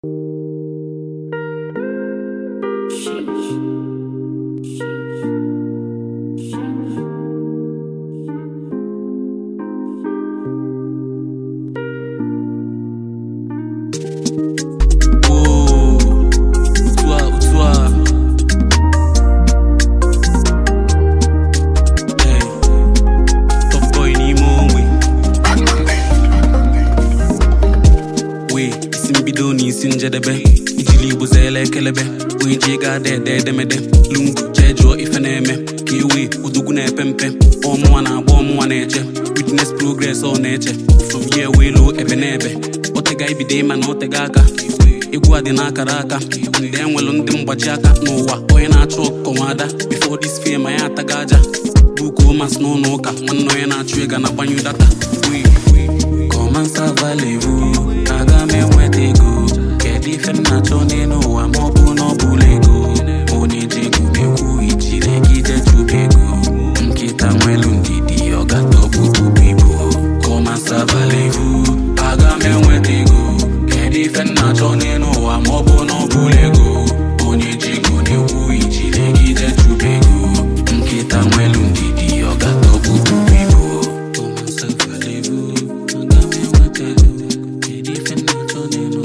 Sinjedebe, ijili buzele kelebe, uijiga de lungu chejo ifeneme, kiwi udugune pempe, omuana neche, witness progress on neche, from here we low ebenebe, otega ibide man otegaka, igwa di nakaraka, and then well on them bajaka, no wa, oena chok komada, before this fame I atagaja, buku mas no noka, man no ena chwega na banyu data, comment ça va les vous, agame wetego. Different natone no amobu no bulego Oni jigu meku ichile gide chubego Mkita mwelu ndidi yoga topu kubibo Koma sabalevu Agame mwetego Different natone no amobu no bulego Oni jigu meku ichile gide chubego Mkita mwelu ndidi yoga topu kubibo Koma sabalevu Agame mwetego Different natone no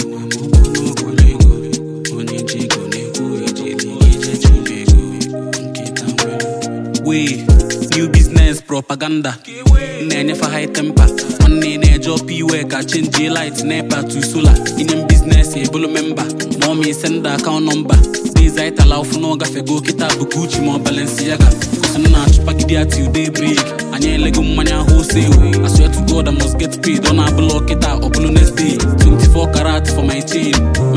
new business propaganda. Nenye for high temper. One nene job work I change lights nepa to solar. In your business a bolo member. Mommy send the account number. These I allow for no gafe go kita Gucci more Balenciaga. Cause na chupagidi at you daybreak. Anye lego mania wholesale. I swear to God I must get paid. On a block it out or next day. 24 karat for my chain.